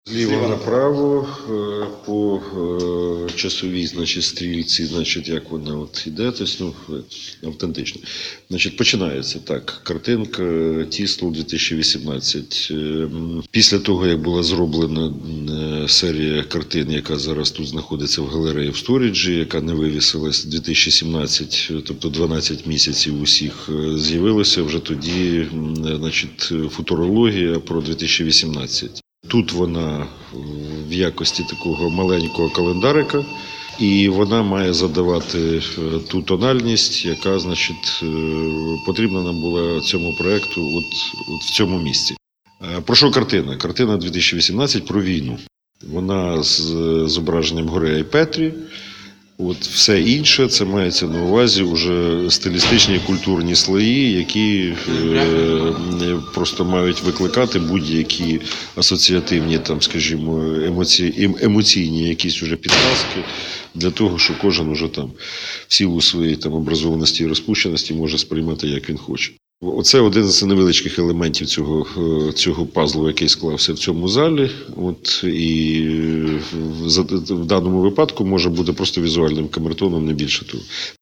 Зліва направо по часовій, значить, стрільці, значить, як вона от іде, тобто, автентично. Значить, починається так. Картинка Тіслу 2018. Після того, як була зроблена серія картин, яка зараз тут знаходиться в галереї в сторіджі, яка не вивісилась 2017, тобто 12 місяців усіх, з'явилася вже тоді, значить, футурологія про 2018. Тут вона в якості такого маленького календарика, і вона має задавати ту тональність, яка, значить, потрібна нам була цьому проєкту от в цьому місці. Про що картина? Картина 2018 про війну. Вона з зображенням Горея і Петрі. От все інше, це мається на увазі вже стилістичні культурні слої, які просто мають викликати будь-які асоціативні, там, скажімо, емоційні якісь уже підказки для того, що кожен уже там в силу своєї там образованості і розпущеності може сприймати, як він хоче. Оце один з невеличких елементів цього пазлу, який склався в цьому залі. От, і в даному випадку може бути просто візуальним камертоном, не більше того.